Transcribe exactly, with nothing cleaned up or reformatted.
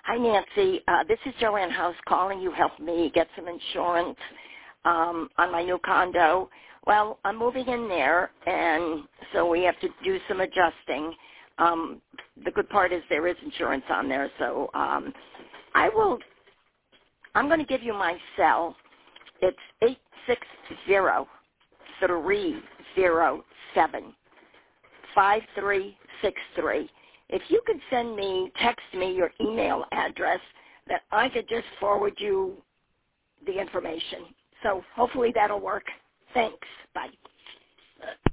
Hi, Nancy. Uh, this is Joanne House calling. You helped me get some insurance um, on my new condo. Well, I'm moving in there, and so we have to do some adjusting. Um, the good part is there is insurance on there, so um, I will. I'm going to give you my cell. It's eight six zero three zero seven five three six three. If you could send me, text me your email address, that I could just forward you the information. So hopefully that'll work. Thanks. Bye.